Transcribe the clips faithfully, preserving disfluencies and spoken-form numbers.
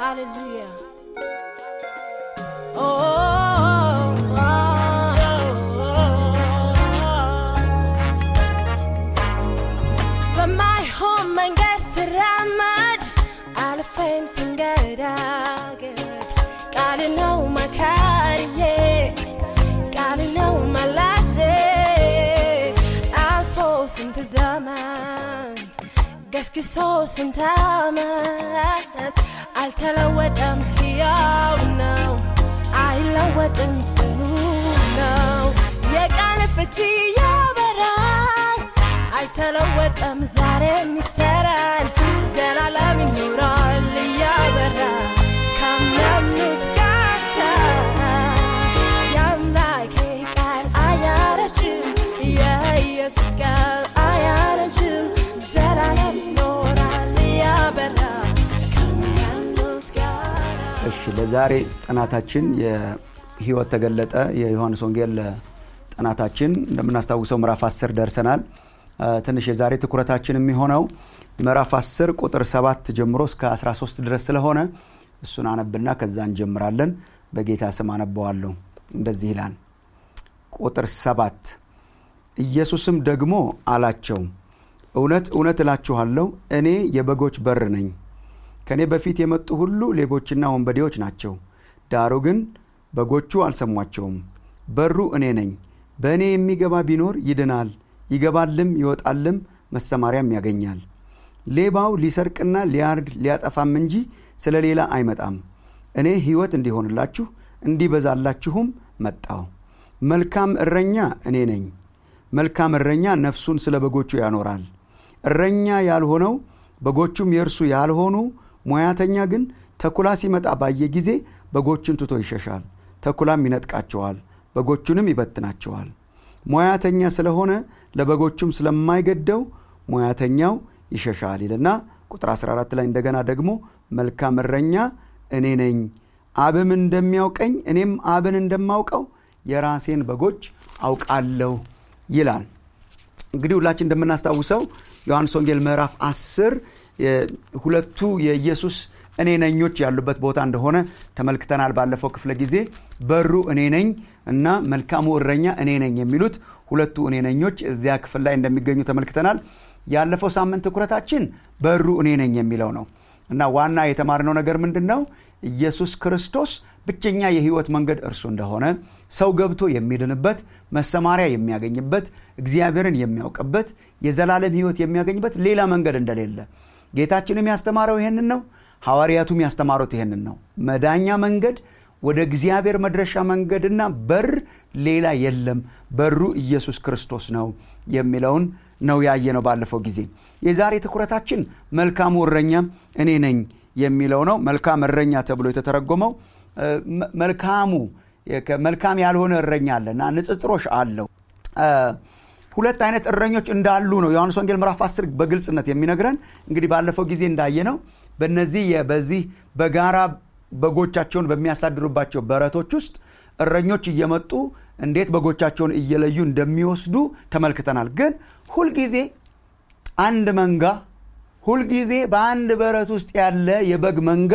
Hallelujah. Oh, oh, oh, oh. But my home and guess ramad alfame singaraget. Gotta know my career. Gotta know my lasse. Alfos into zaman. Guess que so sentamat. I'll tell her what I'm here now. I love what I'm saying now. Yeah, can't fit you, but I'll tell her what I'm saying. Me saran, zela la mi nural, yeah, but come now, it's gotcha. Yeah, like hey, girl, I am a Jew. Yeah, yes, girl, I am a Jew. Zela la mi nural, yeah, but እሺ ለዛሬ ጥናታችን የህይወት ተገለጠ የዮሐንስ ወንጌል ጥናታችን እንደምናስተዋውሰው ምዕራፍ አስር ደርሰናል። ትንሽ የዛሬ ትኩረታችን የሚሆነው ምዕራፍ አስር ቁጥር ሰባት ጀምሮ እስከ አስራ ሶስት ድረስ ስለሆነ እሱን አነብና ከዛ እንጀምራለን። በጌታ ስም አነባዋለሁ። እንደዚህ ይላል ቁጥር ሰባት ኢየሱስም ደግሞ አላቸው እውነት እውነት እላችኋለሁ እኔ የበጎች በር ነኝ። ከኔ በፊት የመጡ ሁሉ ሌቦችና ወንበዴዎች ናቸው። ዳሩ ግን በጎቹ አልሰሟቸውም። በሩ እኔ ነኝ። በእኔ የሚገባ ቢኖር ይድናል፣ ይገባልም ይወጣልም መሰማሪያም ያገኛል። ሌባው ሊሰርቅና ሊያርድ ሊያጠፋም እንጂ ስለሌላ አይመጣም። እኔ ሕይወት እንዲሆንላችሁ እንዲበዛላችሁም መጣሁ። መልካም እረኛ እኔ ነኝ። መልካም እረኛ ነፍሱን ስለ በጎቹ ያኖራል። እረኛ ያልሆነው በጎቹም የእርሱ ያልሆኑ ሙያተኛ ግን ተኩላ ሲመጣ ባየ ጊዜ በጎቹን ትቶ ይሸሻል። ተኩላም ይነጥቃቸዋል፣ በጎቹንም ይበትናቸዋል። ሙያተኛ ስለሆነ ለበጎቹም ስለማይገደው ሙያተኛው ይሸሻል ይልና ቁጥር አስራ አራት ላይ እንደገና ደግሞ መልካም እረኛ እኔ ነኝ፣ አብም እንደሚያውቀኝ እኔም አብን እንደማውቀው የራሴን በጎች አውቃለሁ ይላል። እንግዲህ ሁላችን እንደምናስተዋውሰው ዮሐንስ ወንጌል ምዕራፍ አስር ሁለቱ የኢየሱስ እኔ ነኞች ያሉበት ቦታ እንደሆነ ተመልክተናል። ባለፈው ክፍለ ጊዜ በሩ እኔ ነኝ እና መልካሙ እረኛ እኔ ነኝ የሚሉት ሁለቱ እኔ ነኞች እዚያ ክፍል ላይ እንደሚገኙ ተመልክተናል። ያለፈው ሳምንት ትኩረታችን በሩ እኔ ነኝ የሚለው ነው እና ዋና የተማርነው ነገር ምንድነው? ኢየሱስ ክርስቶስ ብቸኛ የህይወት መንገድ እርሱ እንደሆነ፣ ሰው ገብቶ የሚድንበት፣ መሰማሪያ የሚያገኝበት፣ እግዚአብሔርን የሚያውቅበት፣ የዘላለም ህይወት የሚያገኝበት ሌላ መንገድ እንደሌለ ጌታችንም ያስተማረው ይሄንን ነው። ሐዋርያቱም ያስተማሩት ይሄንን ነው። መዳኛ መንገድ ወደ እግዚአብሔር መድረሻ መንገድና በር ሌላ የለም፣ በሩ ኢየሱስ ክርስቶስ ነው የሚለውን ነው ያየነው ባለፈው ጊዜ። የዛሬ ትኩረታችን መልካሙ እረኛ እኔ ነኝ የሚለው ነው። መልካም እረኛ ተብሎ የተተረጎመው መልካሙ መልካም ያልሆነ እረኛ አለና ንጽጽሮሽ አለው። ሁለት አይነት እረኞች እንዳሉ ነው ዮሐንስ ወንጌል ምዕራፍ አስር በግልጽነት የሚነግረን። እንግዲህ ባለፈው ጊዜ እንዳየነው በእነዚህ በዚህ በጋራ በጎቻቸውን በሚያሳድሩባቸው በረቶች ውስጥ እረኞች እየመጡ እንዴት በጎቻቸውን እየለዩ እንደሚወስዱ ተመልክተናል። ግን ሁሉ ጊዜ አንድ መንጋ ሁሉ ጊዜ በአንድ በረት ውስጥ ያለ የበግ መንጋ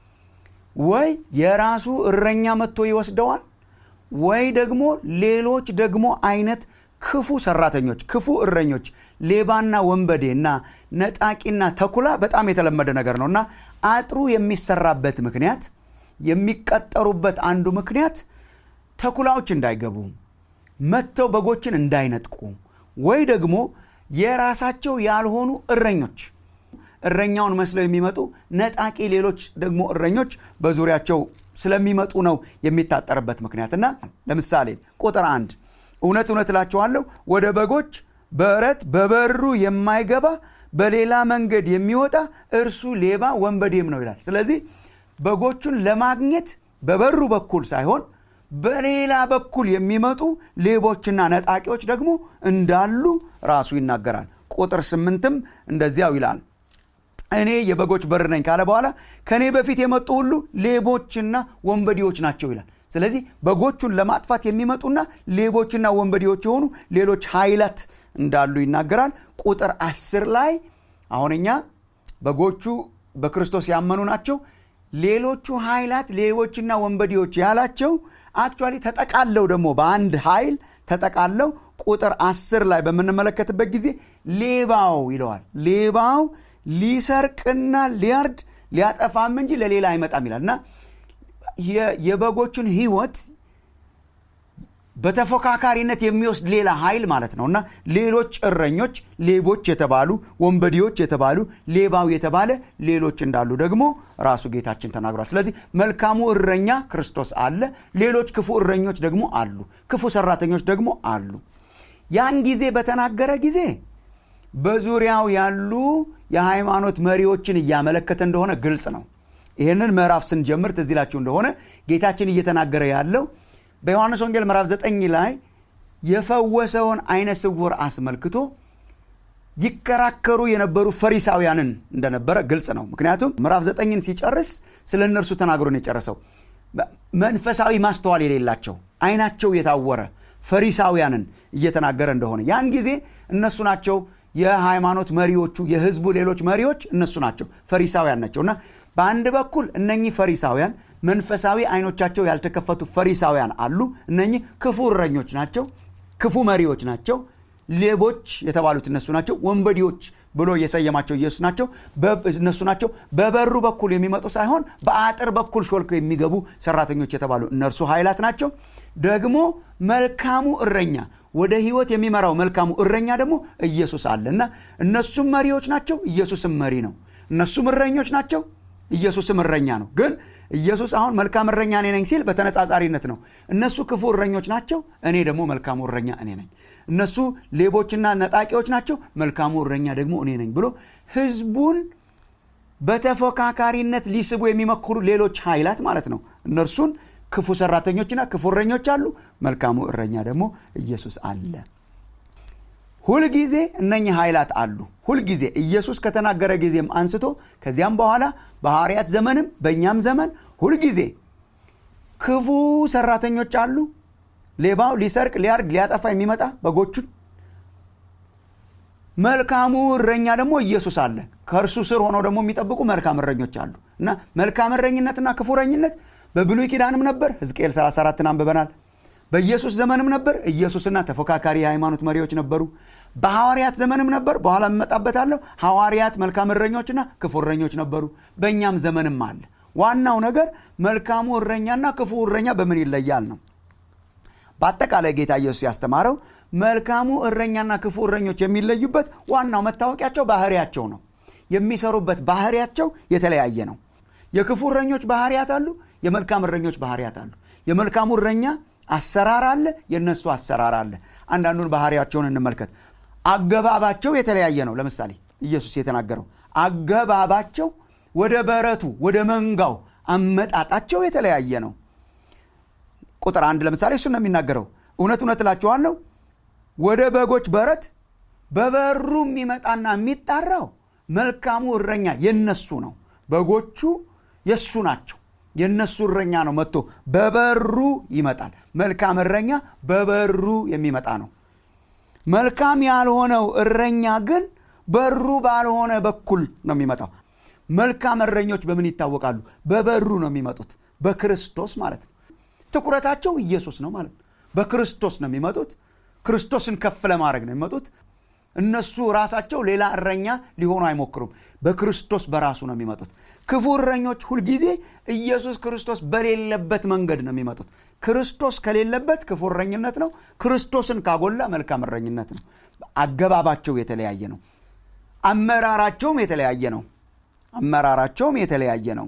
ወይ የራሱ እረኛ መጥቶ ይወስደዋል ወይ ደግሞ ሌሎች ደግሞ አይነት ክፉ ሰራተኞች ክፉ እረኞች ሌባና ወንበዴና ነጣቂና ተኩላ በጣም የተለመደ ነገር ነውና አጥሩ የሚሰራበት ምክንያት የሚቀጠሩበት አንዱ ምክንያት ተኩላዎች እንዳይገቡ መጥተው በጎችን እንዳይነጥቁ ወይ ደግሞ የራሳቸው ያልሆኑ እረኞች እረኛውን መስለው የሚመጡ ነጣቂ ሌሎች ደግሞ እረኞች በዙሪያቸው ስለሚመጡ ነው የሚታጠርበት ምክንያትና ለምሳሌ ቁጥር አንድ እውነት እውነት እላችኋለሁ ወደ በጎች በረት በበሩ የማይገባ በሌላ መንገድ የሚወጣ እርሱ ሌባ ወንበዴም ነው ይላል። ስለዚህ በጎቹን ለማግኘት በበሩ በኩል ሳይሆን በሌላ በኩል የሚመጡ ሌቦችና ነጣቂዎች ደግሞ እንዳሉ ራሱ ይናገራል። ቁጥር ስምንትም እንደዚያው ይላል እኔ የበጎች በር ነኝ ካለ በኋላ ከኔ በፊት የመጡ ሁሉ ሌቦችና ወንበዴዎች ናቸው ይላል። ስለዚህ በጎቹን ለማጥፋት የሚመጡና ሌቦችና ወንበዴዎች የሆኑ ሌሎች ኃይላት እንዳሉ ይናገራል። ቁጥር አስር ላይ አሁንኛ በጎቹ በክርስቶስ ያመኑ ናቸው። ሌሎቹ ኃይላት ሌቦችና ወንበዴዎች ያላቸው አክቹአሊ ተጠቃለው ደግሞ በአንድ ኃይል ተጠቃለው ቁጥር አስር ላይ በመነመለከትበት ጊዜ ሌባው ይለዋል። ሌባው ሊሰርቅና ሊያርድ ሊያጠፋም እንጂ ለሌላ አይመጣም ይላልና የበጎቹን ህይወት በተፎካካሪነት የሚወስድ ሌላ ኃይል ማለት ነውና ሌሎች እረኞች ሌቦች የተባሉ ወንበዴዎች የተባሉ ሌባው የተባለ ሌሎች እንዳሉ ደግሞ ራሱ ጌታችን ተናግሯል። ስለዚህ መልካሙ እረኛ ክርስቶስ አለ፣ ሌሎች ክፉ እረኞች ደግሞ አሉ፣ ክፉ ሰራተኞች ደግሞ አሉ። ያን ጊዜ በተናገረ ጊዜ በዙሪያው ያሉ የሃይማኖት መሪዎችን እያመለከተ እንደሆነ ግልጽ ነው። ይሄንን ምዕራፍ ስንጀምር ትዝ ይላችሁ እንደሆነ ጌታችን እየተናገረ ያለው በዮሐንስ ወንጌል ምዕራፍ ዘጠኝ ላይ የፈወሰውን አይነ ስውር አስመልክቶ ይከራከሩ የነበሩ ፈሪሳውያንን እንደነበረ ግልጽ ነው። ምክንያቱም ምዕራፍ ዘጠኝን ሲጨርስ ስለ እነርሱ ተናግሮ ነው የጨረሰው። መንፈሳዊ ማስተዋል የሌላቸው አይናቸው የታወረ ፈሪሳውያንን እየተናገረ እንደሆነ ያን ጊዜ እነሱ ናቸው የሃይማኖት መሪዎቹ፣ የህዝቡ ሌሎች መሪዎች እነሱ ናቸው፣ ፈሪሳውያን ናቸውና በአንድ በኩል እነኚህ ፈሪሳውያን መንፈሳዊ አይኖቻቸው ያልተከፈቱ ፈሪሳውያን አሉ። እነኚህ ክፉ እረኞች ናቸው፣ ክፉ መሪዎች ናቸው። ሌቦች የተባሉት እነሱ ናቸው። ወንበዴዎች ብሎ የሰየማቸው ኢየሱስ ናቸው፣ እነሱ ናቸው። በበሩ በኩል የሚመጡ ሳይሆን በአጥር በኩል ሾልከው የሚገቡ ሰራተኞች የተባሉ እነርሱ ኃይላት ናቸው። ደግሞ መልካሙ እረኛ ወደ ህይወት የሚመራው መልካሙ እረኛ ደግሞ ኢየሱስ አለና እነሱም መሪዎች ናቸው፣ ኢየሱስም መሪ ነው። እነሱም እረኞች ናቸው፣ ኢየሱስም እረኛ ነው። ግን ኢየሱስ አሁን መልካም እረኛ እኔ ነኝ ሲል በተነጻጻሪነት ነው። እነሱ ክፉ እረኞች ናቸው፣ እኔ ደግሞ መልካሙ እረኛ እኔ ነኝ። እነሱ ሌቦችና ነጣቂዎች ናቸው፣ መልካሙ እረኛ ደግሞ እኔ ነኝ ብሎ ህዝቡን በተፎካካሪነት ሊስቡ የሚመክሩ ሌሎች ኃይላት ማለት ነው። እነርሱን ክፉ ሰራተኞችና ክፉ እረኞች አሉ፣ መልካሙ እረኛ ደግሞ ኢየሱስ አለ። ሁል ጊዜ እነኚህ ኃይላት አሉ። ሁል ጊዜ ኢየሱስ ከተናገረ ጊዜም አንስቶ ከዚያም በኋላ በሐዋርያት ዘመንም በእኛም ዘመን ሁል ጊዜ ክፉ ሰራተኞች አሉ። ሌባው ሊሰርቅ ሊያርድ ሊያጠፋ የሚመጣ በጎቹን፣ መልካሙ እረኛ ደግሞ ኢየሱስ አለ። ከእርሱ ስር ሆነው ደግሞ የሚጠብቁ መልካም እረኞች አሉ እና መልካም እረኝነትና ክፉ እረኝነት በብሉይ ኪዳንም ነበር። ሕዝቅኤል ሰላሳ አራትን አንብበናል። በኢየሱስ ዘመንም ነበር። ኢየሱስና ተፎካካሪ የሃይማኖት መሪዎች ነበሩ። በሐዋርያት ዘመንም ነበር። በኋላ መጣበታለሁ። ሐዋርያት መልካም እረኞችና ክፉ እረኞች ነበሩ። በእኛም ዘመንም አለ። ዋናው ነገር መልካሙ እረኛና ክፉ እረኛ በምን ይለያል ነው። በአጠቃላይ ጌታ ኢየሱስ ያስተማረው መልካሙ እረኛና ክፉ እረኞች የሚለዩበት ዋናው መታወቂያቸው ባህሪያቸው ነው። የሚሰሩበት ባህሪያቸው የተለያየ ነው። የክፉ እረኞች ባህሪያት አሉ፣ የመልካም እረኞች ባህሪያት አሉ። የመልካሙ እረኛ አሰራር አለ፣ የነሱ አሰራር አለ። አንዳንዱን ባህሪያቸውን እንመልከት። አገባባቸው የተለያየ ነው። ለምሳሌ ኢየሱስ የተናገረው አገባባቸው ወደ በረቱ ወደ መንጋው አመጣጣቸው የተለያየ ነው። ቁጥር አንድ ለምሳሌ እሱ ነው የሚናገረው። እውነት እውነት እላችኋለሁ ወደ በጎች በረት በበሩ የሚመጣና የሚጣራው መልካሙ እረኛ የነሱ ነው። በጎቹ የሱ ናቸው። የነሱ እረኛ ነው መጥቶ በበሩ ይመጣል። መልካም እረኛ በበሩ የሚመጣ ነው። መልካም ያልሆነው እረኛ ግን በሩ ባልሆነ በኩል ነው የሚመጣው። መልካም እረኞች በምን ይታወቃሉ? በበሩ ነው የሚመጡት፣ በክርስቶስ ማለት ነው። ትኩረታቸው ኢየሱስ ነው ማለት ነው። በክርስቶስ ነው የሚመጡት። ክርስቶስን ከፍ ለማድረግ ነው የሚመጡት። እነሱ ራሳቸው ሌላ እረኛ ሊሆኑ አይሞክሩም። በክርስቶስ በራሱ ነው የሚመጡት። ክፉ እረኞች ሁሉ ጊዜ ኢየሱስ ክርስቶስ በሌለበት መንገድ ነው የሚመጡት። ክርስቶስ ከሌለበት ክፉ እረኝነት ነው። ክርስቶስን ካጎላ መልካም እረኝነት ነው። አገባባቸው የተለያየ ነው። አመራራቸውም የተለያየ ነው። አመራራቸውም የተለያየ ነው።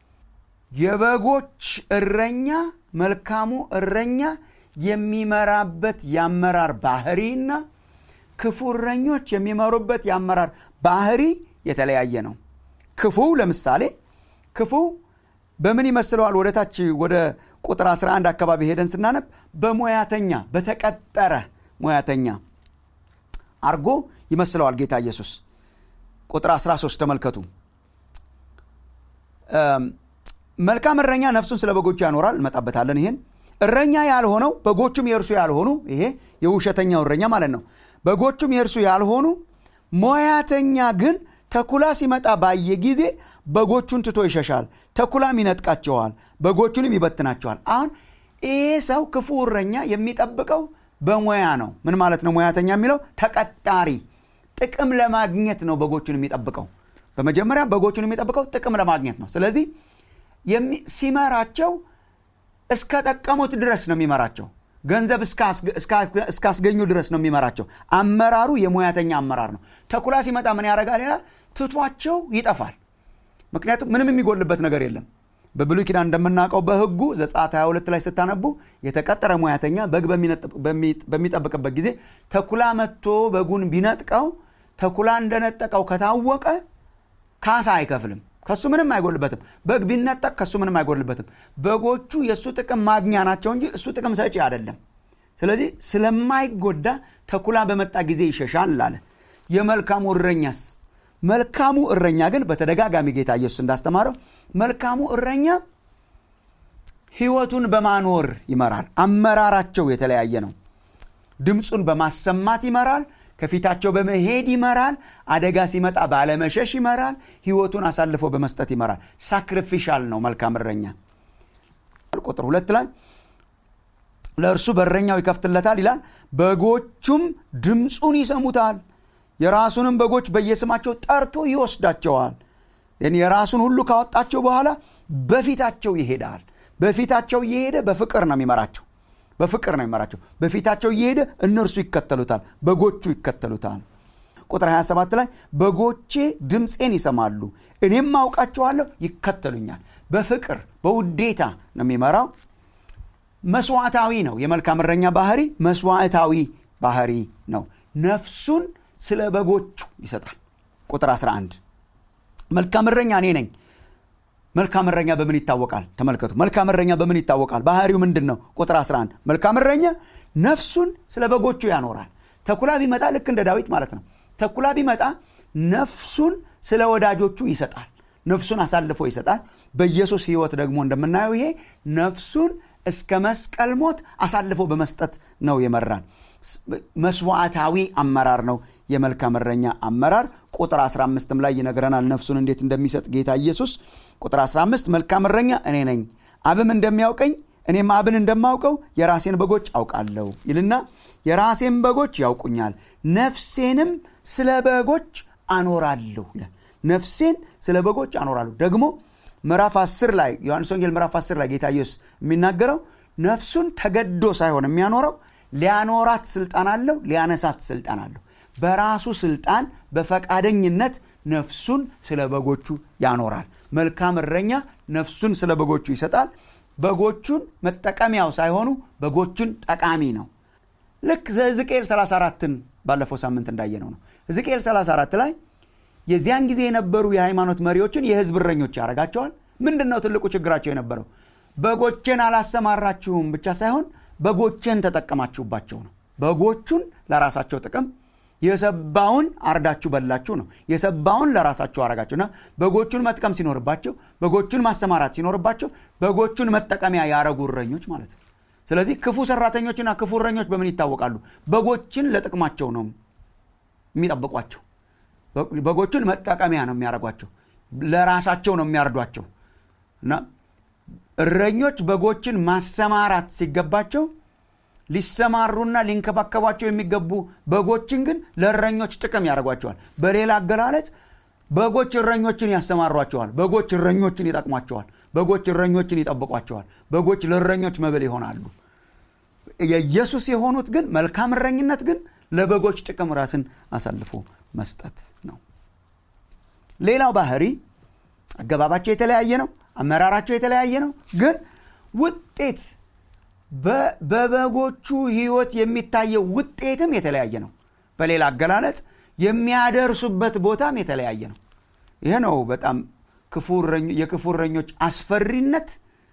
የበጎች እረኛ መልካሙ እረኛ የሚመራበት ያመራር ባህሪና ክፉ እረኞች የሚመሩበት ያመራር ባህሪ የተለያየ ነው። ክፉ ለምሳሌ ክፉ በምን ይመስለዋል? ወደታች ወደ ቁጥር አስራ አንድ አካባቢ ሄደን ስናነብ በሙያተኛ በተቀጠረ ሙያተኛ አርጎ ይመስለዋል ጌታ ኢየሱስ። ቁጥር አስራ ሶስት ተመልከቱ። መልካም እረኛ ነፍሱን ስለ በጎቹ ያኖራል። እንመጣበታለን። ይሄን እረኛ ያልሆነው በጎቹም የእርሱ ያልሆኑ፣ ይሄ የውሸተኛው እረኛ ማለት ነው። በጎቹም የእርሱ ያልሆኑ ሙያተኛ ግን ተኩላ ሲመጣ ባየ ጊዜ በጎቹን ትቶ ይሸሻል፣ ተኩላም ይነጥቃቸዋል፣ በጎቹንም ይበትናቸዋል። አሁን ይሄ ሰው ክፉ እረኛ የሚጠብቀው በሙያ ነው። ምን ማለት ነው ሙያተኛ የሚለው? ተቀጣሪ፣ ጥቅም ለማግኘት ነው በጎቹን የሚጠብቀው። በመጀመሪያ በጎቹን የሚጠብቀው ጥቅም ለማግኘት ነው። ስለዚህ ሲመራቸው እስከ ጠቀሙት ድረስ ነው የሚመራቸው። ገንዘብ እስካስገኙ ድረስ ነው የሚመራቸው። አመራሩ የሙያተኛ አመራር ነው። ተኩላ ሲመጣ ምን ያደርጋል ይላል? ትቷቸው ይጠፋል። ምክንያቱም ምንም የሚጎልበት ነገር የለም። በብሉይ ኪዳን እንደምናውቀው በሕጉ ዘጸአት ሃያ ሁለት ላይ ስታነቡ የተቀጠረ ሙያተኛ በግ በሚጠብቅበት ጊዜ ተኩላ መጥቶ በጉን ቢነጥቀው ተኩላ እንደነጠቀው ከታወቀ ካሳ አይከፍልም። ከሱ ምንም አይጎልበትም። በግ ቢነጠቅ ከሱ ምንም አይጎልበትም። በጎቹ የሱ ጥቅም ማግኛ ናቸው እንጂ እሱ ጥቅም ሰጪ አይደለም። ስለዚህ ስለማይጎዳ ተኩላ በመጣ ጊዜ ይሸሻል አለ። የመልካሙ እረኛስ? መልካሙ እረኛ ግን በተደጋጋሚ ጌታ ኢየሱስ እንዳስተማረው መልካሙ እረኛ ሕይወቱን በማኖር ይመራል። አመራራቸው የተለያየ ነው። ድምጹን በማሰማት ይመራል፣ ከፊታቸው በመሄድ ይመራል፣ አደጋ ሲመጣ ባለመሸሽ ይመራል፣ ሕይወቱን አሳልፎ በመስጠት ይመራል። ሳክሪፊሻል ነው መልካም እረኛ። ቁጥር ሁለት ላይ ለእርሱ በረኛው ይከፍትለታል ይላል፣ በጎቹም ድምጹን ይሰሙታል፣ የራሱንም በጎች በየስማቸው ጠርቶ ይወስዳቸዋል። የራሱን ሁሉ ካወጣቸው በኋላ በፊታቸው ይሄዳል። በፊታቸው እየሄደ በፍቅር ነው የሚመራቸው። በፍቅር ነው የሚመራቸው። በፊታቸው እየሄደ እነርሱ ይከተሉታል፣ በጎቹ ይከተሉታል። ቁጥር ሃያ ሰባት ላይ በጎቼ ድምፄን ይሰማሉ፣ እኔም አውቃቸዋለሁ፣ ይከተሉኛል። በፍቅር በውዴታ ነው የሚመራው። መስዋዕታዊ ነው። የመልካም እረኛ ባህሪ መስዋዕታዊ ባህሪ ነው። ነፍሱን ስለ በጎቹ ይሰጣል። ቁጥር አስራ አንድ መልካም እረኛ እኔ ነኝ። መልካም እረኛ በምን ይታወቃል? ተመልከቱ። መልካም እረኛ በምን ይታወቃል? ባህሪው ምንድነው? ቁጥር አስራ አንድ መልካም እረኛ ነፍሱን ስለ በጎቹ ያኖራል። ተኩላ ቢመጣ ልክ እንደ ዳዊት ማለት ነው። ተኩላ ቢመጣ ነፍሱን ስለ ወዳጆቹ ይሰጣል። ነፍሱን አሳልፎ ይሰጣል። በኢየሱስ ሕይወት ደግሞ እንደምናየው ይሄ ነፍሱን እስከ መስቀል ሞት አሳልፎ በመስጠት ነው የመራን። መስዋዕታዊ አመራር ነው የመልካም እረኛ አመራር። ቁጥር አስራ አምስት ላይ ይነግረናል ነፍሱን እንዴት እንደሚሰጥ ጌታ ኢየሱስ። ቁጥር አስራ አምስት መልካም እረኛ እኔ ነኝ፣ አብም እንደሚያውቀኝ እኔም አብን እንደማውቀው የራሴን በጎች አውቃለሁ ይልና የራሴን በጎች ያውቁኛል፣ ነፍሴንም ስለ በጎች አኖራለሁ ይላል። ነፍሴን ስለ በጎች አኖራለሁ። ደግሞ ምዕራፍ አስር ላይ ዮሐንስ ወንጌል ምዕራፍ አስር ላይ ጌታ ኢየሱስ የሚናገረው ነፍሱን ተገዶ ሳይሆን የሚያኖረው ሊያኖራት ስልጣን አለው፣ ሊያነሳት ስልጣን አለው። በራሱ ስልጣን በፈቃደኝነት ነፍሱን ስለ በጎቹ ያኖራል። መልካም እረኛ ነፍሱን ስለ በጎቹ ይሰጣል። በጎቹን መጠቀሚያው ሳይሆኑ በጎቹን ጠቃሚ ነው። ልክ ዘሕዝቅኤል ሰላሳ አራትን ባለፈው ሳምንት እንዳየነው ነው። ሕዝቅኤል ሰላሳ አራት ላይ የዚያን ጊዜ የነበሩ የሃይማኖት መሪዎችን የሕዝብ እረኞች ያደርጋቸዋል። ምንድነው ትልቁ ችግራቸው የነበረው? በጎችን አላሰማራችሁም ብቻ ሳይሆን በጎችን ተጠቀማችሁባቸው ነው። በጎቹን ለራሳቸው ጥቅም፣ የሰባውን አርዳችሁ በላችሁ ነው። የሰባውን ለራሳችሁ አረጋችሁና በጎቹን መጥቀም ሲኖርባቸው፣ በጎቹን ማሰማራት ሲኖርባቸው በጎቹን መጠቀሚያ ያረጉ እረኞች ማለት ነው። ስለዚህ ክፉ ሰራተኞችና ክፉ እረኞች በምን ይታወቃሉ? በጎችን ለጥቅማቸው ነው የሚጠብቋቸው። በጎቹን መጠቀሚያ ነው የሚያረጓቸው፣ ለራሳቸው ነው የሚያርዷቸው። እና እረኞች በጎችን ማሰማራት ሲገባቸው ሊሰማሩና ሊንከባከቧቸው የሚገቡ በጎችን ግን ለእረኞች ጥቅም ያደርጓቸዋል። በሌላ አገላለጽ በጎች እረኞችን ያሰማሯቸዋል፣ በጎች እረኞችን ይጠቅሟቸዋል፣ በጎች እረኞችን ይጠብቋቸዋል፣ በጎች ለእረኞች መብል ይሆናሉ። የኢየሱስ የሆኑት ግን መልካም እረኝነት ግን ለበጎች ጥቅም ራስን አሳልፎ መስጠት ነው። ሌላው ባህሪ አገባባቸው የተለያየ ነው፣ አመራራቸው የተለያየ ነው። ግን ውጤት በበጎቹ ሕይወት የሚታየው ውጤትም የተለያየ ነው። በሌላ አገላለጽ የሚያደርሱበት ቦታም የተለያየ ነው። ይሄ ነው በጣም የክፉ እረኞች አስፈሪነት።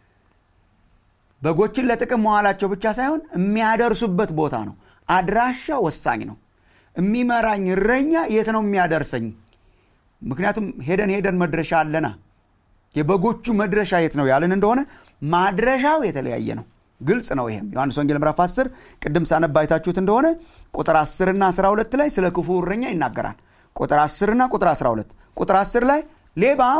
በጎችን ለጥቅም መዋላቸው ብቻ ሳይሆን የሚያደርሱበት ቦታ ነው። አድራሻ ወሳኝ ነው። የሚመራኝ እረኛ የት ነው የሚያደርሰኝ? ምክንያቱም ሄደን ሄደን መድረሻ አለና የበጎቹ መድረሻ የት ነው ያለን እንደሆነ ማድረሻው የተለያየ ነው። ግልጽ ነው። ይሄም ዮሐንስ ወንጌል ምዕራፍ አስር ቅድም ሳነባይታችሁት እንደሆነ ቁጥር አስር እና አስራ ሁለት ላይ ስለ ክፉ እረኛ ይናገራል። ቁጥር አስር እና ቁጥር አስራ ሁለት ቁጥር አስር ላይ ሌባው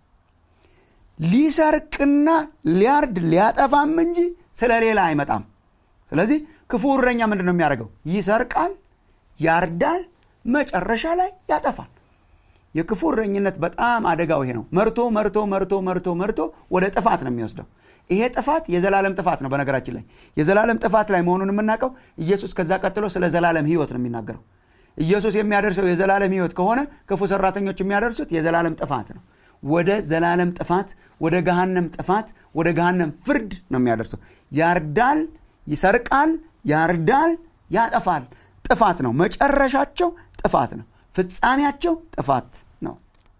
ሊሰርቅና ሊያርድ ሊያጠፋም እንጂ ስለሌላ አይመጣም። ስለዚህ ክፉ እረኛ ምንድነው የሚያደርገው? ይሰርቃል፣ ያርዳል፣ መጨረሻ ላይ ያጠፋል። የክፉ እረኝነት በጣም አደጋው ይሄ ነው። መርቶ መርቶ መርቶ መርቶ መርቶ ወደ ጥፋት ነው የሚወስደው። ይሄ ጥፋት የዘላለም ጥፋት ነው። በነገራችን ላይ የዘላለም ጥፋት ላይ መሆኑን የምናውቀው ኢየሱስ ከዛ ቀጥሎ ስለ ዘላለም ህይወት ነው የሚናገረው። ኢየሱስ የሚያደርሰው የዘላለም ህይወት ከሆነ ክፉ ሰራተኞች የሚያደርሱት የዘላለም ጥፋት ነው። ወደ ዘላለም ጥፋት፣ ወደ ገሃነም ጥፋት፣ ወደ ገሃነም ፍርድ ነው የሚያደርሰው። ያርዳል፣ ይሰርቃል፣ ያርዳል፣ ያጠፋል። ጥፋት ነው። መጨረሻቸው ጥፋት ነው። ፍጻሜያቸው ጥፋት ነው።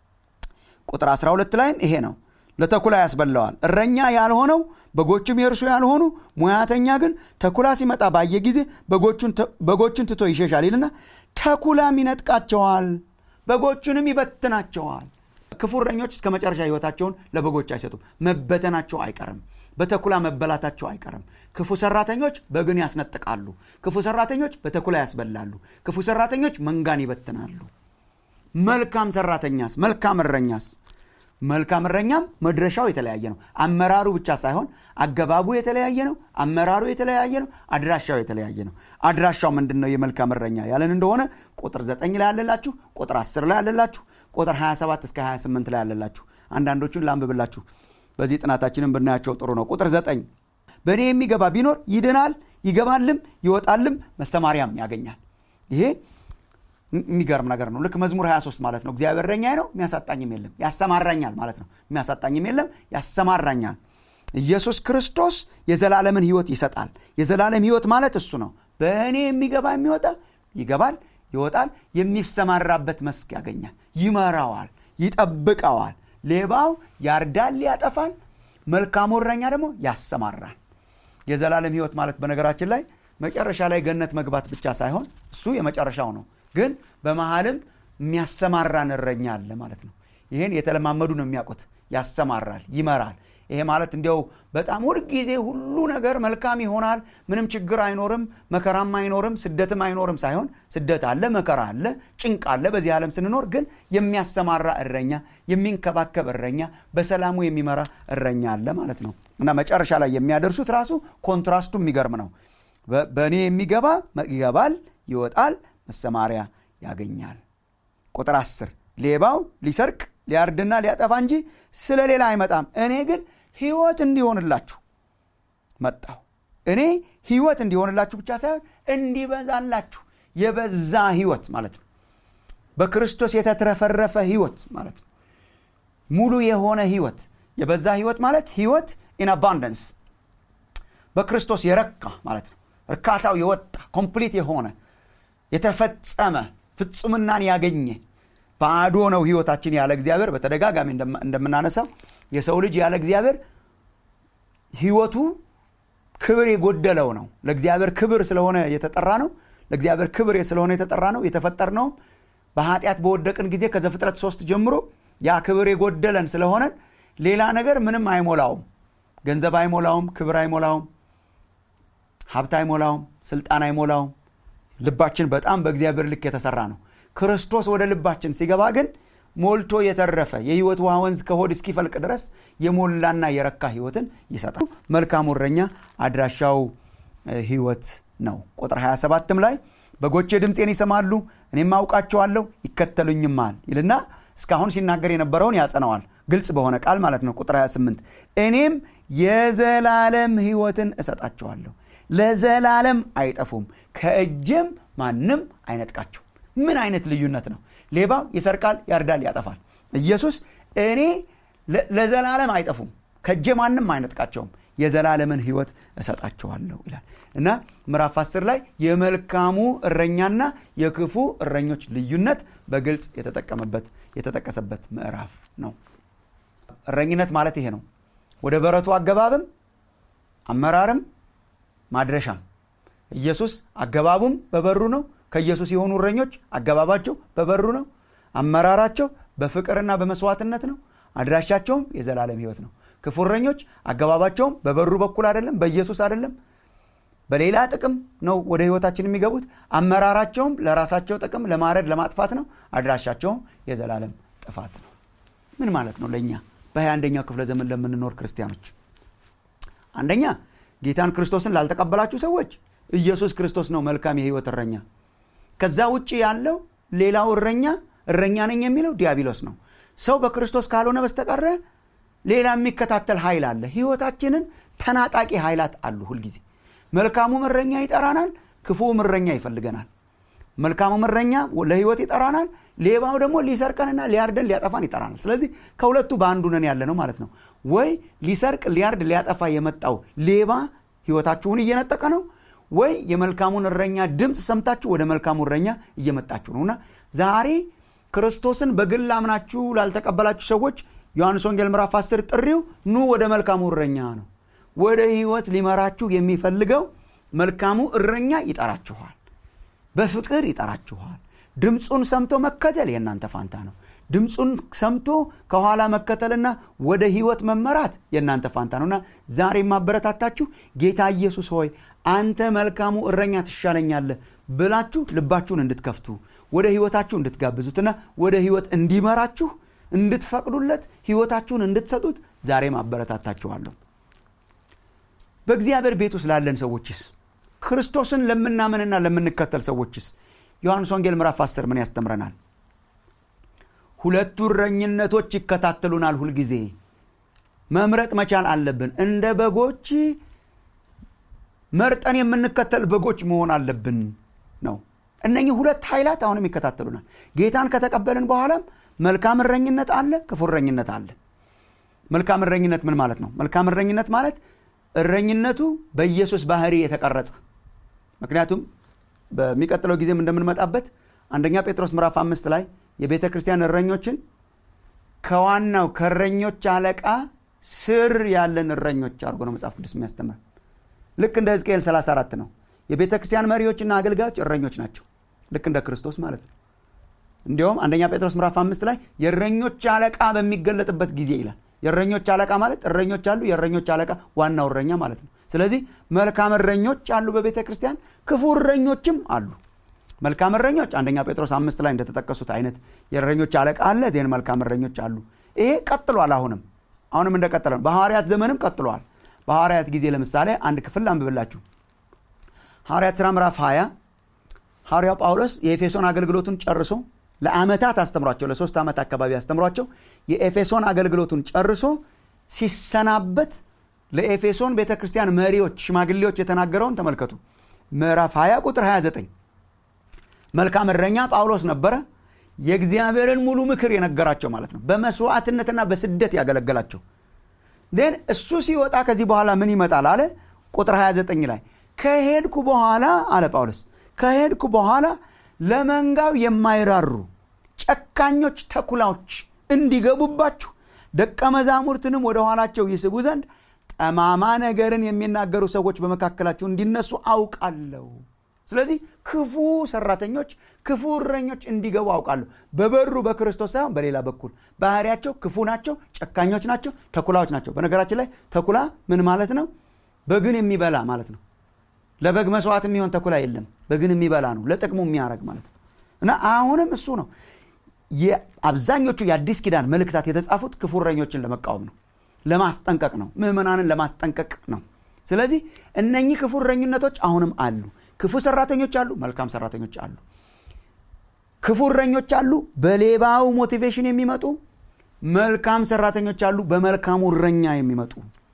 ቁጥር አስራ ሁለት ላይም ይሄ ነው። ለተኩላ ያስበላዋል። እረኛ ያልሆነው በጎችም የእርሱ ያልሆኑ ሙያተኛ ግን ተኩላ ሲመጣ ባየ ጊዜ በጎቹን በጎቹን ትቶ ይሸሻል ይልና ተኩላም ይነጥቃቸዋል፣ በጎቹንም ይበትናቸዋል። ክፉ እረኞች እስከ መጨረሻ ህይወታቸውን ለበጎች አይሰጡም። መበተናቸው አይቀርም። በተኩላ መበላታቸው አይቀርም። ክፉ ሰራተኞች በግን ያስነጥቃሉ። ክፉ ሰራተኞች በተኩላ ያስበላሉ። ክፉ ሰራተኞች መንጋን ይበትናሉ። መልካም ሰራተኛስ፣ መልካም እረኛስ? መልካም እረኛም መድረሻው የተለያየ ነው። አመራሩ ብቻ ሳይሆን አገባቡ የተለያየ ነው። አመራሩ የተለያየ ነው። አድራሻው የተለያየ ነው። አድራሻው ምንድነው? የመልካም እረኛ ያለን እንደሆነ ቁጥር ዘጠኝ ላይ አለላችሁ፣ ቁጥር አስር ላይ አለላችሁ፣ ቁጥር ሀያ ሰባት እስከ ሀያ ስምንት ላይ አለላችሁ። አንዳንዶቹን ላንብብላችሁ። በዚህ ጥናታችንን ብናያቸው ጥሩ ነው። ቁጥር ዘጠኝ በእኔ የሚገባ ቢኖር ይድናል፣ ይገባልም፣ ይወጣልም፣ መሰማሪያም ያገኛል። ይሄ የሚገርም ነገር ነው። ልክ መዝሙር ሀያ ሶስት ማለት ነው። እግዚአብሔር እረኛዬ ነው፣ የሚያሳጣኝም የለም። ያሰማራኛል ማለት ነው። የሚያሳጣኝም የለም፣ ያሰማራኛል። ኢየሱስ ክርስቶስ የዘላለምን ህይወት ይሰጣል። የዘላለም ህይወት ማለት እሱ ነው። በእኔ የሚገባ የሚወጣ ይገባል፣ ይወጣል፣ የሚሰማራበት መስክ ያገኛል። ይመራዋል፣ ይጠብቀዋል። ሌባው ያርዳል፣ ያጠፋል። መልካሙ እረኛ ደግሞ ያሰማራል። የዘላለም ህይወት ማለት በነገራችን ላይ መጨረሻ ላይ ገነት መግባት ብቻ ሳይሆን እሱ የመጨረሻው ነው። ግን በመሃልም የሚያሰማራን እረኛ አለ ማለት ነው። ይሄን የተለማመዱ ነው የሚያውቁት። ያሰማራል፣ ይመራል። ይሄ ማለት እንዲያው በጣም ሁሉ ጊዜ ሁሉ ነገር መልካም ይሆናል፣ ምንም ችግር አይኖርም፣ መከራም አይኖርም፣ ስደትም አይኖርም ሳይሆን ስደት አለ፣ መከራ አለ፣ ጭንቅ አለ በዚህ ዓለም ስንኖር። ግን የሚያሰማራ እረኛ፣ የሚንከባከብ እረኛ፣ በሰላሙ የሚመራ እረኛ አለ ማለት ነው። እና መጨረሻ ላይ የሚያደርሱት ራሱ ኮንትራስቱ የሚገርም ነው። በእኔ የሚገባ ይገባል፣ ይወጣል፣ መሰማሪያ ያገኛል። ቁጥር አስር ሌባው ሊሰርቅ ሊያርድና ሊያጠፋ እንጂ ስለሌላ አይመጣም። እኔ ግን ህይወት እንዲሆንላችሁ መጣሁ። እኔ ህይወት እንዲሆንላችሁ ብቻ ሳይሆን እንዲበዛላችሁ፣ የበዛ ህይወት ማለት ነው። በክርስቶስ የተትረፈረፈ ህይወት ማለት ነው። ሙሉ የሆነ ህይወት፣ የበዛ ህይወት ማለት ህይወት ኢን አባንዳንስ፣ በክርስቶስ የረካ ማለት ነው። እርካታው የወጣ ኮምፕሊት የሆነ የተፈጸመ ፍጹምናን ያገኘ ባዶ ነው ህይወታችን ያለ እግዚአብሔር። በተደጋጋሚ እንደምናነሳው የሰው ልጅ ያለ እግዚአብሔር ህይወቱ ክብር የጎደለው ነው። ለእግዚአብሔር ክብር ስለሆነ የተጠራ ነው። ለእግዚአብሔር ክብር ስለሆነ የተጠራ ነው። የተፈጠርነው በኃጢአት በወደቅን ጊዜ ከዘፍጥረት ሶስት ጀምሮ ያ ክብር የጎደለን ስለሆነ ሌላ ነገር ምንም አይሞላውም። ገንዘብ አይሞላውም፣ ክብር አይሞላውም፣ ሀብት አይሞላውም፣ ስልጣን አይሞላውም። ልባችን በጣም በእግዚአብሔር ልክ የተሰራ ነው። ክርስቶስ ወደ ልባችን ሲገባ ግን ሞልቶ የተረፈ የህይወት ውሃ ወንዝ ከሆድ እስኪፈልቅ ድረስ የሞላና የረካ ህይወትን ይሰጣል። መልካሙ እረኛ አድራሻው ህይወት ነው። ቁጥር ሀያ ሰባትም ላይ በጎቼ ድምፄን ይሰማሉ፣ እኔም አውቃቸዋለሁ፣ ይከተሉኝማል ይልና እስካሁን ሲናገር የነበረውን ያጸናዋል። ግልጽ በሆነ ቃል ማለት ነው። ቁጥር ሀያ ስምንት እኔም የዘላለም ህይወትን እሰጣቸዋለሁ፣ ለዘላለም አይጠፉም፣ ከእጄም ማንም አይነጥቃቸው። ምን አይነት ልዩነት ነው! ሌባው ይሰርቃል፣ ያርዳል፣ ያጠፋል። ኢየሱስ እኔ ለዘላለም አይጠፉም፣ ከእጄ ማንም አይነጥቃቸውም፣ የዘላለምን ህይወት እሰጣቸዋለሁ ይላል እና ምዕራፍ አስር ላይ የመልካሙ እረኛና የክፉ እረኞች ልዩነት በግልጽ የተጠቀመበት የተጠቀሰበት ምዕራፍ ነው። እረኝነት ማለት ይሄ ነው። ወደ በረቱ አገባብም አመራርም ማድረሻም። ኢየሱስ አገባቡም በበሩ ነው። ከኢየሱስ የሆኑ እረኞች አገባባቸው በበሩ ነው። አመራራቸው በፍቅርና በመስዋዕትነት ነው። አድራሻቸውም የዘላለም ህይወት ነው። ክፉ እረኞች አገባባቸውም በበሩ በኩል አይደለም፣ በኢየሱስ አይደለም። በሌላ ጥቅም ነው ወደ ህይወታችን የሚገቡት። አመራራቸውም ለራሳቸው ጥቅም ለማረድ ለማጥፋት ነው። አድራሻቸውም የዘላለም ጥፋት ነው። ምን ማለት ነው ለኛ በሃያ አንደኛው ክፍለ ዘመን ለምንኖር ክርስቲያኖች? አንደኛ ጌታን ክርስቶስን ላልተቀበላችሁ ሰዎች ኢየሱስ ክርስቶስ ነው መልካም የህይወት እረኛ። ከዛ ውጪ ያለው ሌላው እረኛ እረኛ ነኝ የሚለው ዲያብሎስ ነው። ሰው በክርስቶስ ካልሆነ በስተቀር ሌላ የሚከታተል ኃይል አለ። ህይወታችንን ተናጣቂ ኃይላት አሉ። ሁሉ ጊዜ መልካሙ እረኛ ይጠራናል፣ ክፉ እረኛ ይፈልገናል። መልካሙ እረኛ ለህይወት ይጠራናል፣ ሌባው ደግሞ ሊሰርቀንና ሊያርደን ሊያጠፋን ይጠራናል። ስለዚህ ከሁለቱ በአንዱ ነን ያለ ነው ማለት ነው። ወይ ሊሰርቅ ሊያርድ ሊያጠፋ የመጣው ሌባ ህይወታችሁን እየነጠቀ ነው፣ ወይ የመልካሙን እረኛ ድምጽ ሰምታችሁ ወደ መልካሙ እረኛ እየመጣችሁ ነውና ዛሬ ክርስቶስን በግል አምናችሁ ላልተቀበላችሁ ሰዎች ዮሐንስ ወንጌል ምዕራፍ አስር ጥሪው ኑ ወደ መልካሙ እረኛ ነው። ወደ ህይወት ሊመራችሁ የሚፈልገው መልካሙ እረኛ ይጠራችኋል፣ በፍቅር ይጠራችኋል። ድምጹን ሰምቶ መከተል የናንተ ፋንታ ነው። ድምጹን ሰምቶ ከኋላ መከተልና ወደ ህይወት መመራት የናንተ ፋንታ ነውና ዛሬ ማበረታታችሁ ጌታ ኢየሱስ ሆይ አንተ መልካሙ እረኛ ትሻለኛለህ ብላችሁ ልባችሁን እንድትከፍቱ ወደ ህይወታችሁ እንድትጋብዙትና ወደ ህይወት እንዲመራችሁ እንድትፈቅዱለት ህይወታችሁን እንድትሰጡት ዛሬ ማበረታታችኋለሁ። በእግዚአብሔር ቤት ውስጥ ላለን ሰዎችስ ክርስቶስን ለምናምንና ለምንከተል ሰዎችስ ዮሐንስ ወንጌል ምዕራፍ አስር ምን ያስተምረናል? ሁለቱ እረኝነቶች ይከታተሉናል። ሁሉ ጊዜ መምረጥ መቻል አለብን። እንደ በጎች መርጠን የምንከተል በጎች መሆን አለብን ነው። እነኚህ ሁለት ኃይላት አሁንም ይከታተሉናል። ጌታን ከተቀበልን በኋላም መልካም እረኝነት አለ፣ ክፉ እረኝነት አለ። መልካም እረኝነት ምን ማለት ነው? መልካም እረኝነት ማለት እረኝነቱ በኢየሱስ ባህሪ የተቀረጸ። ምክንያቱም በሚቀጥለው ጊዜም እንደምንመጣበት አንደኛ ጴጥሮስ ምዕራፍ አምስት ላይ የቤተ ክርስቲያን እረኞችን ከዋናው ከእረኞች አለቃ ስር ያለን እረኞች አድርጎ ነው መጽሐፍ ቅዱስ የሚያስተምር። ልክ እንደ ሕዝቅኤል ሰላሳ አራት ነው። የቤተ ክርስቲያን መሪዎችና አገልጋዮች እረኞች ናቸው፣ ልክ እንደ ክርስቶስ ማለት ነው። እንዲያውም አንደኛ ጴጥሮስ ምዕራፍ አምስት ላይ የእረኞች አለቃ በሚገለጥበት ጊዜ ይላል። የእረኞች አለቃ ማለት እረኞች አሉ፣ የእረኞች አለቃ ዋናው እረኛ ማለት ነው። ስለዚህ መልካም እረኞች አሉ በቤተ ክርስቲያን፣ ክፉ እረኞችም አሉ። መልካም እረኞች አንደኛ ጴጥሮስ አምስት ላይ እንደተጠቀሱት አይነት የእረኞች አለቃ አለ፣ ዜን መልካም እረኞች አሉ። ይሄ ቀጥሏል። አሁንም አሁንም እንደቀጠለ ነው። በሐዋርያት ዘመንም ቀጥሏል። በሐዋርያት ጊዜ ለምሳሌ አንድ ክፍል አንብብላችሁ ሐዋርያት ሥራ ምዕራፍ ሃያ ሐዋርያው ጳውሎስ የኤፌሶን አገልግሎቱን ጨርሶ ለአመታት አስተምሯቸው ለሶስት አመት አካባቢ አስተምሯቸው የኤፌሶን አገልግሎቱን ጨርሶ ሲሰናበት ለኤፌሶን ቤተክርስቲያን መሪዎች ሽማግሌዎች የተናገረውን ተመልከቱ። ምዕራፍ ሃያ ቁጥር ሃያ ዘጠኝ መልካም እረኛ ጳውሎስ ነበረ፣ የእግዚአብሔርን ሙሉ ምክር የነገራቸው ማለት ነው። በመስዋዕትነትና በስደት ያገለገላቸው። ደን እሱ ሲወጣ ከዚህ በኋላ ምን ይመጣል አለ። ቁጥር ሃያ ዘጠኝ ላይ ከሄድኩ በኋላ አለ ጳውሎስ ከሄድኩ በኋላ ለመንጋው የማይራሩ ጨካኞች ተኩላዎች እንዲገቡባችሁ ደቀ መዛሙርትንም ወደ ኋላቸው ይስቡ ዘንድ ጠማማ ነገርን የሚናገሩ ሰዎች በመካከላችሁ እንዲነሱ አውቃለሁ። ስለዚህ ክፉ ሰራተኞች ክፉ እረኞች እንዲገቡ አውቃለሁ። በበሩ በክርስቶስ ሳይሆን በሌላ በኩል ባህሪያቸው ክፉ ናቸው፣ ጨካኞች ናቸው፣ ተኩላዎች ናቸው። በነገራችን ላይ ተኩላ ምን ማለት ነው? በግን የሚበላ ማለት ነው። ለበግ መስዋዕት የሚሆን ተኩላ የለም፣ በግን የሚበላ ነው፣ ለጥቅሙ የሚያረግ ማለት ነው። እና አሁንም እሱ ነው የአብዛኞቹ የአዲስ ኪዳን መልእክታት የተጻፉት ክፉ እረኞችን ለመቃወም ነው፣ ለማስጠንቀቅ ነው፣ ምዕመናንን ለማስጠንቀቅ ነው። ስለዚህ እነኚህ ክፉ እረኝነቶች አሁንም አሉ። ክፉ ሰራተኞች አሉ፣ መልካም ሰራተኞች አሉ። ክፉ እረኞች አሉ በሌባው ሞቲቬሽን የሚመጡ፣ መልካም ሰራተኞች አሉ በመልካሙ እረኛ የሚመጡ።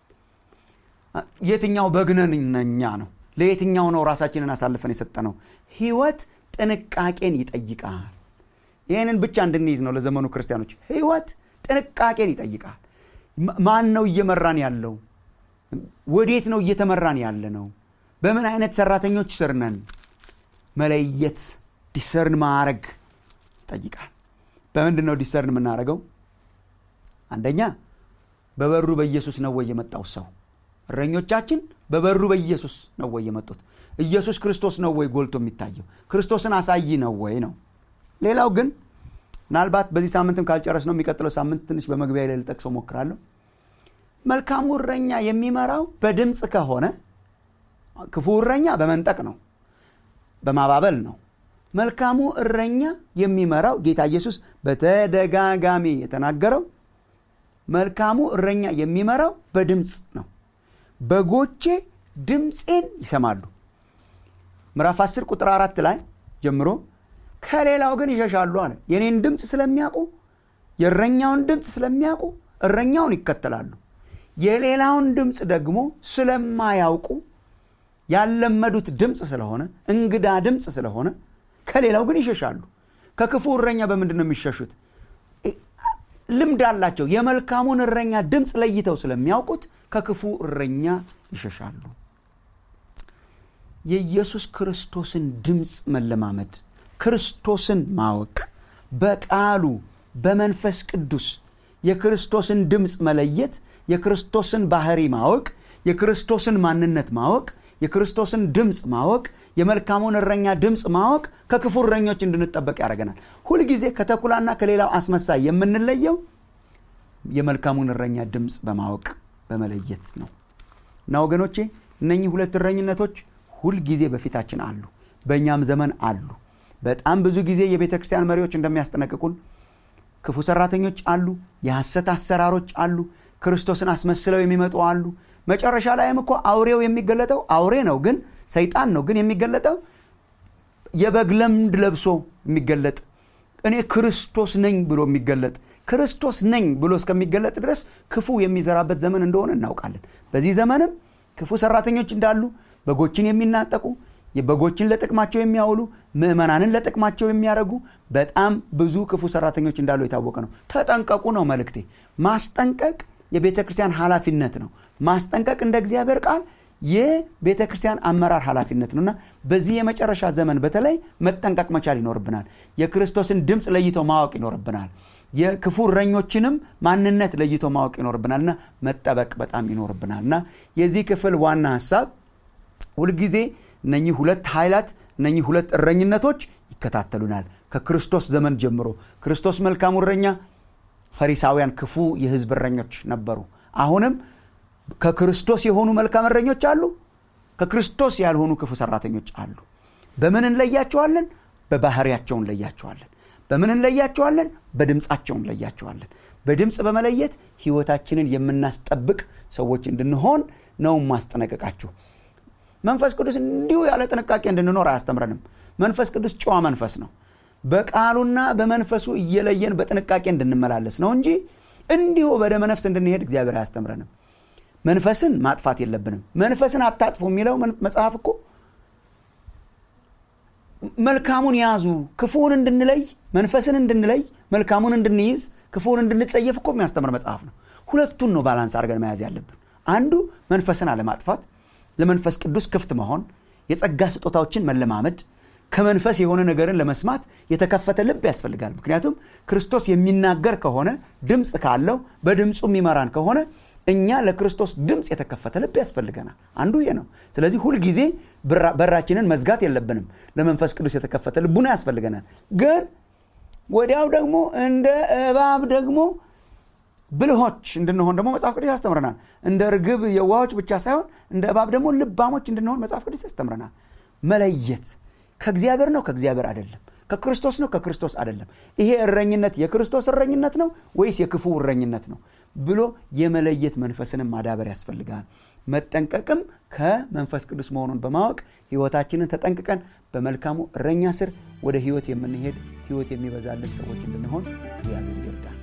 የትኛው በግነኛ ነው? ለየትኛው ነው ራሳችንን አሳልፈን የሰጠነው? ህይወት ጥንቃቄን ይጠይቃል። ይሄንን ብቻ እንድንይዝ ነው ለዘመኑ ክርስቲያኖች። ህይወት ጥንቃቄን ይጠይቃል። ማን ነው እየመራን ያለው? ወዴት ነው እየተመራን ያለ ነው? በምን አይነት ሰራተኞች ስር ነን? መለየት ዲሰርን ማድረግ ይጠይቃል። በምንድን ነው ዲሰርን የምናደርገው? አንደኛ በበሩ በኢየሱስ ነው ወይ የመጣው ሰው? እረኞቻችን በበሩ በኢየሱስ ነው ወይ የመጡት? ኢየሱስ ክርስቶስ ነው ወይ ጎልቶ የሚታየው? ክርስቶስን አሳይ ነው ወይ ነው? ሌላው ግን ምናልባት በዚህ ሳምንትም ካልጨረስ ነው የሚቀጥለው ሳምንት ትንሽ በመግቢያ ላይ ልጠቅሰው ሞክራለሁ። መልካሙ እረኛ የሚመራው በድምጽ ከሆነ ክፉ እረኛ በመንጠቅ ነው፣ በማባበል ነው። መልካሙ እረኛ የሚመራው ጌታ ኢየሱስ በተደጋጋሚ የተናገረው መልካሙ እረኛ የሚመራው በድምጽ ነው። በጎቼ ድምጼን ይሰማሉ። ምዕራፍ አስር ቁጥር አራት ላይ ጀምሮ ከሌላው ግን ይሸሻሉ አለ። የኔን ድምጽ ስለሚያውቁ የእረኛውን ድምጽ ስለሚያውቁ እረኛውን ይከተላሉ። የሌላውን ድምጽ ደግሞ ስለማያውቁ ያለመዱት ድምጽ ስለሆነ እንግዳ ድምጽ ስለሆነ ከሌላው ግን ይሸሻሉ። ከክፉ እረኛ በምንድን ነው የሚሸሹት? ልምድ አላቸው። የመልካሙን እረኛ ድምጽ ለይተው ስለሚያውቁት ከክፉ እረኛ ይሸሻሉ። የኢየሱስ ክርስቶስን ድምጽ መለማመድ፣ ክርስቶስን ማወቅ፣ በቃሉ በመንፈስ ቅዱስ የክርስቶስን ድምጽ መለየት፣ የክርስቶስን ባህሪ ማወቅ፣ የክርስቶስን ማንነት ማወቅ፣ የክርስቶስን ድምጽ ማወቅ፣ የመልካሙን እረኛ ድምጽ ማወቅ ከክፉ እረኞች እንድንጠበቅ ያደርገናል። ሁሉ ጊዜ ከተኩላና ከሌላው አስመሳይ የምንለየው የመልካሙን እረኛ ድምጽ በማወቅ በመለየት ነው። እና ወገኖቼ እነኚህ ሁለት እረኝነቶች ሁሉ ጊዜ በፊታችን አሉ፣ በእኛም ዘመን አሉ። በጣም ብዙ ጊዜ የቤተክርስቲያን መሪዎች እንደሚያስጠነቅቁን ክፉ ሰራተኞች አሉ፣ የሐሰት አሰራሮች አሉ፣ ክርስቶስን አስመስለው የሚመጡ አሉ። መጨረሻ ላይም እኮ አውሬው የሚገለጠው አውሬ ነው፣ ግን ሰይጣን ነው፣ ግን የሚገለጠው የበግ ለምድ ለብሶ የሚገለጥ እኔ ክርስቶስ ነኝ ብሎ የሚገለጥ ክርስቶስ ነኝ ብሎ እስከሚገለጥ ድረስ ክፉ የሚዘራበት ዘመን እንደሆነ እናውቃለን። በዚህ ዘመንም ክፉ ሰራተኞች እንዳሉ፣ በጎችን የሚናጠቁ፣ የበጎችን ለጥቅማቸው የሚያውሉ፣ ምእመናንን ለጥቅማቸው የሚያረጉ በጣም ብዙ ክፉ ሰራተኞች እንዳሉ የታወቀ ነው። ተጠንቀቁ ነው መልእክቴ። ማስጠንቀቅ የቤተክርስቲያን ኃላፊነት ነው። ማስጠንቀቅ እንደ እግዚአብሔር ቃል የቤተክርስቲያን አመራር ኃላፊነት ነውና በዚህ የመጨረሻ ዘመን በተለይ መጠንቀቅ መቻል ይኖርብናል። የክርስቶስን ድምጽ ለይቶ ማወቅ ይኖርብናል። የክፉ እረኞችንም ማንነት ለይቶ ማወቅ ይኖርብናልና መጠበቅ በጣም ይኖርብናልና የዚህ ክፍል ዋና ሐሳብ ሁሉ ጊዜ እነኚህ ሁለት ኃይላት እነኚህ ሁለት እረኝነቶች ይከታተሉናል። ከክርስቶስ ዘመን ጀምሮ ክርስቶስ መልካሙ እረኛ፣ ፈሪሳውያን ክፉ የሕዝብ እረኞች ነበሩ። አሁንም ከክርስቶስ የሆኑ መልካም እረኞች አሉ፣ ከክርስቶስ ያልሆኑ ክፉ ሰራተኞች አሉ። በምን እንለያቸዋለን? በባህሪያቸው እንለያቸዋለን። በምን እንለያቸዋለን? በድምጻቸው እንለያቸዋለን። በድምጽ በመለየት ህይወታችንን የምናስጠብቅ ሰዎች እንድንሆን ነው ማስጠነቀቃችሁ። መንፈስ ቅዱስ እንዲሁ ያለ ጥንቃቄ እንድንኖር አያስተምረንም። መንፈስ ቅዱስ ጨዋ መንፈስ ነው። በቃሉና በመንፈሱ እየለየን በጥንቃቄ እንድንመላለስ ነው እንጂ እንዲሁ በደመ ነፍስ እንድንሄድ እግዚአብሔር አያስተምረንም። መንፈስን ማጥፋት የለብንም። መንፈስን አታጥፉ የሚለው መጽሐፍ እኮ መልካሙን ያዙ፣ ክፉውን እንድንለይ፣ መንፈስን እንድንለይ፣ መልካሙን እንድንይዝ፣ ክፉውን እንድንጸየፍ እኮ የሚያስተምር መጽሐፍ ነው። ሁለቱን ነው ባላንስ አድርገን መያዝ ያለብን። አንዱ መንፈስን አለማጥፋት፣ ለመንፈስ ቅዱስ ክፍት መሆን፣ የጸጋ ስጦታዎችን መለማመድ፣ ከመንፈስ የሆነ ነገርን ለመስማት የተከፈተ ልብ ያስፈልጋል። ምክንያቱም ክርስቶስ የሚናገር ከሆነ ድምጽ ካለው በድምጹ የሚመራን ከሆነ እኛ ለክርስቶስ ድምጽ የተከፈተ ልብ ያስፈልገናል። አንዱ ይሄ ነው። ስለዚህ ሁሉ ጊዜ በራችንን መዝጋት የለብንም። ለመንፈስ ቅዱስ የተከፈተ ልቡና ያስፈልገናል። ግን ወዲያው ደግሞ እንደ እባብ ደግሞ ብልሆች እንድንሆን ደግሞ መጽሐፍ ቅዱስ ያስተምረናል። እንደ ርግብ የዋሆች ብቻ ሳይሆን እንደ እባብ ደግሞ ልባሞች እንድንሆን መጽሐፍ ቅዱስ ያስተምረናል። መለየት ከእግዚአብሔር ነው ከእግዚአብሔር አይደለም፣ ከክርስቶስ ነው ከክርስቶስ አይደለም፣ ይሄ እረኝነት የክርስቶስ እረኝነት ነው ወይስ የክፉ እረኝነት ነው ብሎ የመለየት መንፈስንም ማዳበር ያስፈልጋል። መጠንቀቅም ከመንፈስ ቅዱስ መሆኑን በማወቅ ህይወታችንን ተጠንቅቀን በመልካሙ እረኛ ስር ወደ ህይወት የምንሄድ ህይወት የሚበዛልን ሰዎች እንድንሆን እግዚአብሔር ይርዳል።